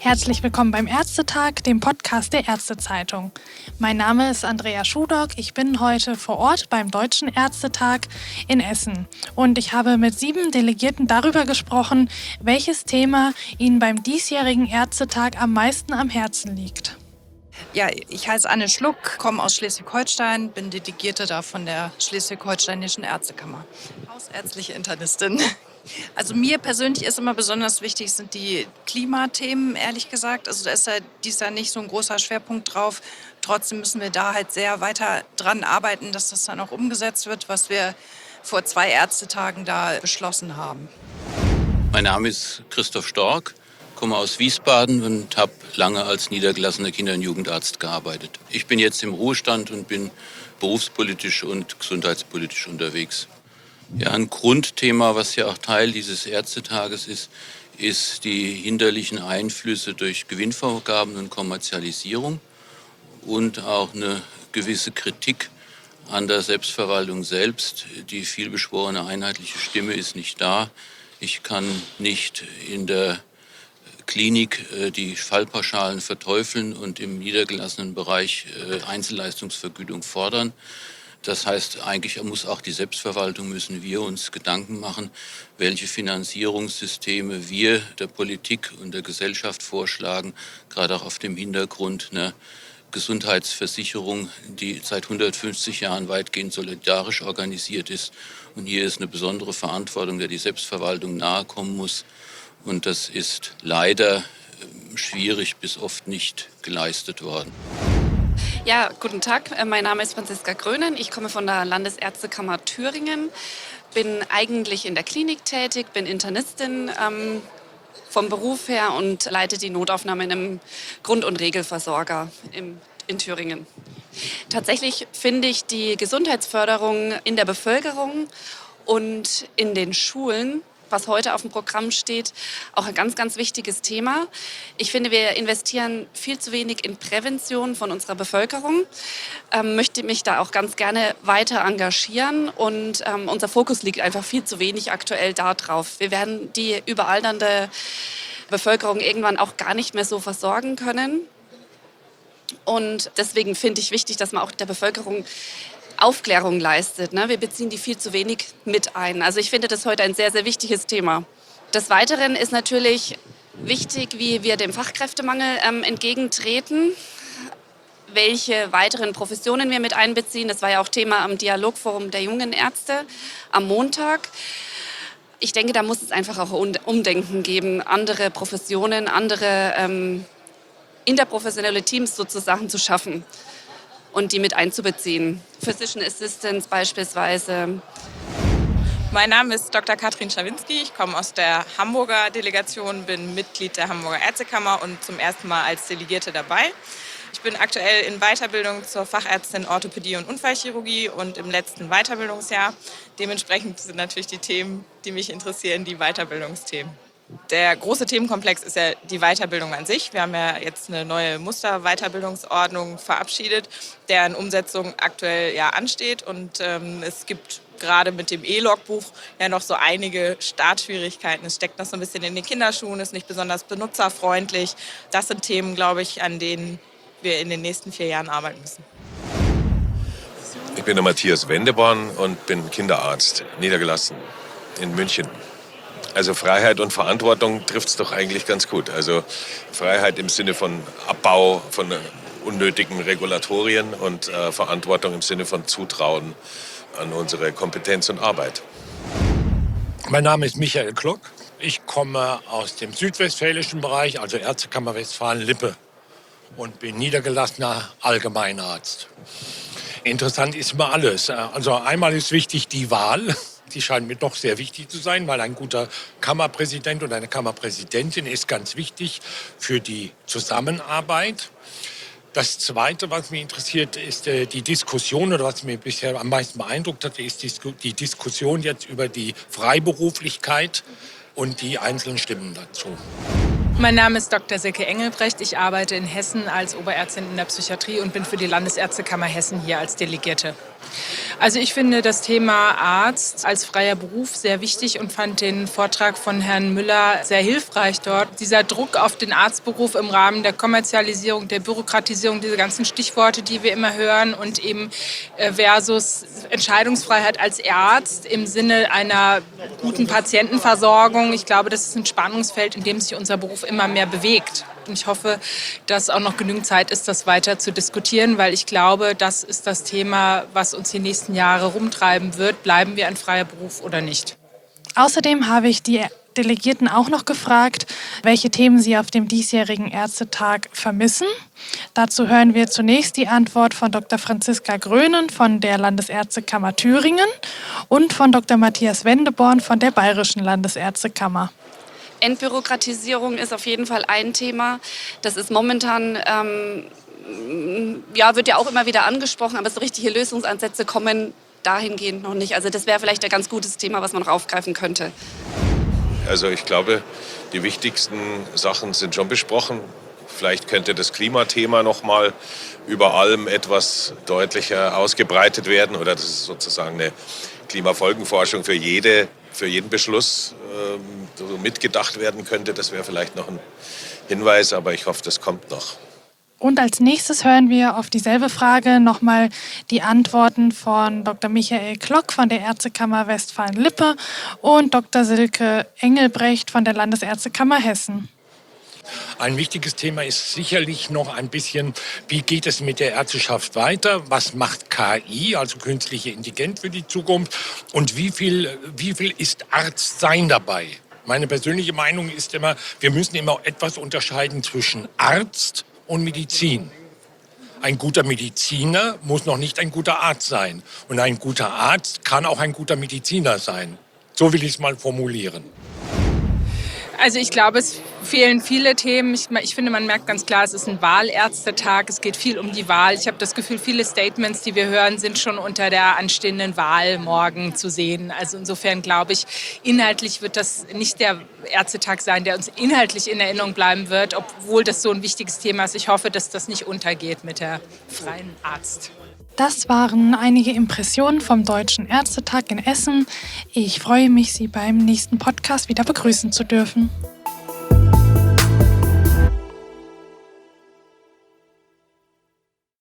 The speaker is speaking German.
Herzlich willkommen beim Ärztetag, dem Podcast der Ärztezeitung. Mein Name ist Andrea Schudock, ich bin heute vor Ort beim Deutschen Ärztetag in Essen. Und ich habe mit 7 Delegierten darüber gesprochen, welches Thema ihnen beim diesjährigen Ärztetag am meisten am Herzen liegt. Ja, ich heiße Anne Schluck, komme aus Schleswig-Holstein, bin Delegierte da von der Schleswig-Holsteinischen Ärztekammer. Hausärztliche Internistin. Also mir persönlich ist immer besonders wichtig, sind die Klimathemen, ehrlich gesagt. Also da ist ja dies Jahr nicht so ein großer Schwerpunkt drauf. Trotzdem müssen wir da halt sehr weiter dran arbeiten, dass das dann auch umgesetzt wird, was wir vor 2 Ärztetagen da beschlossen haben. Mein Name ist Christoph Stork, komme aus Wiesbaden und habe lange als niedergelassener Kinder- und Jugendarzt gearbeitet. Ich bin jetzt im Ruhestand und bin berufspolitisch und gesundheitspolitisch unterwegs. Ja, ein Grundthema, was ja auch Teil dieses Ärztetages ist die hinderlichen Einflüsse durch Gewinnvorgaben und Kommerzialisierung und auch eine gewisse Kritik an der Selbstverwaltung selbst. Die vielbeschworene einheitliche Stimme ist nicht da. Ich kann nicht in der Klinik die Fallpauschalen verteufeln und im niedergelassenen Bereich Einzelleistungsvergütung fordern. Das heißt, eigentlich muss auch die Selbstverwaltung, müssen wir uns Gedanken machen, welche Finanzierungssysteme wir der Politik und der Gesellschaft vorschlagen, gerade auch auf dem Hintergrund einer Gesundheitsversicherung, die seit 150 Jahren weitgehend solidarisch organisiert ist. Und hier ist eine besondere Verantwortung, der die Selbstverwaltung nahekommen muss. Und das ist leider schwierig bis oft nicht geleistet worden. Ja, guten Tag. Mein Name ist Franziska Grönen. Ich komme von der Landesärztekammer Thüringen. Bin eigentlich in der Klinik tätig, bin Internistin vom Beruf her und leite die Notaufnahme in einem Grund- und Regelversorger in Thüringen. Tatsächlich finde ich die Gesundheitsförderung in der Bevölkerung und in den Schulen, was heute auf dem Programm steht, auch ein ganz, ganz wichtiges Thema. Ich finde, wir investieren viel zu wenig in Prävention von unserer Bevölkerung. Möchte mich da auch ganz gerne weiter engagieren und unser Fokus liegt einfach viel zu wenig aktuell da drauf. Wir werden die überalternde Bevölkerung irgendwann auch gar nicht mehr so versorgen können. Und deswegen finde ich wichtig, dass man auch der Bevölkerung Aufklärung leistet. Ne? Wir beziehen die viel zu wenig mit ein. Also ich finde das heute ein sehr, sehr wichtiges Thema. Des Weiteren ist natürlich wichtig, wie wir dem Fachkräftemangel entgegentreten, welche weiteren Professionen wir mit einbeziehen. Das war ja auch Thema am Dialogforum der jungen Ärzte am Montag. Ich denke, da muss es einfach auch Umdenken geben, andere Professionen, andere interprofessionelle Teams sozusagen zu schaffen und die mit einzubeziehen. Physician Assistants beispielsweise. Mein Name ist Dr. Katrin Schawinski. Ich komme aus der Hamburger Delegation, bin Mitglied der Hamburger Ärztekammer und zum ersten Mal als Delegierte dabei. Ich bin aktuell in Weiterbildung zur Fachärztin Orthopädie und Unfallchirurgie und im letzten Weiterbildungsjahr. Dementsprechend sind natürlich die Themen, die mich interessieren, die Weiterbildungsthemen. Der große Themenkomplex ist ja die Weiterbildung an sich. Wir haben ja jetzt eine neue Musterweiterbildungsordnung verabschiedet, deren Umsetzung aktuell ja ansteht. Und es gibt gerade mit dem E-Logbuch ja noch so einige Startschwierigkeiten. Es steckt noch so ein bisschen in den Kinderschuhen, ist nicht besonders benutzerfreundlich. Das sind Themen, glaube ich, an denen wir in den nächsten 4 Jahren arbeiten müssen. Ich bin der Matthias Wendeborn und bin Kinderarzt, niedergelassen in München. Also Freiheit und Verantwortung trifft es doch eigentlich ganz gut. Also Freiheit im Sinne von Abbau von unnötigen Regulatorien und Verantwortung im Sinne von Zutrauen an unsere Kompetenz und Arbeit. Mein Name ist Michael Kluck. Ich komme aus dem südwestfälischen Bereich, also Ärztekammer Westfalen-Lippe und bin niedergelassener Allgemeinarzt. Interessant ist immer alles. Also einmal ist wichtig die Wahl. Die scheint mir doch sehr wichtig zu sein, weil ein guter Kammerpräsident und eine Kammerpräsidentin ist ganz wichtig für die Zusammenarbeit. Das Zweite, was mich interessiert, ist die Diskussion, oder was mich bisher am meisten beeindruckt hat, ist die Diskussion jetzt über die Freiberuflichkeit und die einzelnen Stimmen dazu. Mein Name ist Dr. Silke Engelbrecht. Ich arbeite in Hessen als Oberärztin in der Psychiatrie und bin für die Landesärztekammer Hessen hier als Delegierte. Also ich finde das Thema Arzt als freier Beruf sehr wichtig und fand den Vortrag von Herrn Müller sehr hilfreich dort. Dieser Druck auf den Arztberuf im Rahmen der Kommerzialisierung, der Bürokratisierung, diese ganzen Stichworte, die wir immer hören und eben versus Entscheidungsfreiheit als Arzt im Sinne einer guten Patientenversorgung. Ich glaube, das ist ein Spannungsfeld, in dem sich unser Beruf immer mehr bewegt. Und ich hoffe, dass auch noch genügend Zeit ist, das weiter zu diskutieren, weil ich glaube, das ist das Thema, was uns die nächsten Jahre rumtreiben wird. Bleiben wir ein freier Beruf oder nicht? Außerdem habe ich die Delegierten auch noch gefragt, welche Themen sie auf dem diesjährigen Ärztetag vermissen. Dazu hören wir zunächst die Antwort von Dr. Franziska Grönen von der Landesärztekammer Thüringen und von Dr. Matthias Wendeborn von der Bayerischen Landesärztekammer. Entbürokratisierung ist auf jeden Fall ein Thema. Das ist momentan, wird ja auch immer wieder angesprochen, aber so richtige Lösungsansätze kommen dahingehend noch nicht. Also das wäre vielleicht ein ganz gutes Thema, was man noch aufgreifen könnte. Also ich glaube, die wichtigsten Sachen sind schon besprochen. Vielleicht könnte das Klimathema noch mal über allem etwas deutlicher ausgebreitet werden oder das ist sozusagen eine Klimafolgenforschung für jeden Beschluss so mitgedacht werden könnte. Das wäre vielleicht noch ein Hinweis, aber ich hoffe, das kommt noch. Und als nächstes hören wir auf dieselbe Frage nochmal die Antworten von Dr. Michael Klock von der Ärztekammer Westfalen-Lippe und Dr. Silke Engelbrecht von der Landesärztekammer Hessen. Ein wichtiges Thema ist sicherlich noch ein bisschen, wie geht es mit der Ärzteschaft weiter? Was macht KI, also künstliche Intelligenz für die Zukunft? Und wie viel ist Arztsein dabei? Meine persönliche Meinung ist immer, wir müssen immer etwas unterscheiden zwischen Arzt und Medizin. Ein guter Mediziner muss noch nicht ein guter Arzt sein. Und ein guter Arzt kann auch ein guter Mediziner sein. So will ich es mal formulieren. Also ich glaube, es fehlen viele Themen. Ich finde, man merkt ganz klar, es ist ein Wahlärztetag. Es geht viel um die Wahl. Ich habe das Gefühl, viele Statements, die wir hören, sind schon unter der anstehenden Wahl morgen zu sehen. Also insofern glaube ich, inhaltlich wird das nicht der Ärztetag sein, der uns inhaltlich in Erinnerung bleiben wird, obwohl das so ein wichtiges Thema ist. Ich hoffe, dass das nicht untergeht mit der freien Arzt. Das waren einige Impressionen vom Deutschen Ärztetag in Essen. Ich freue mich, Sie beim nächsten Podcast wieder begrüßen zu dürfen.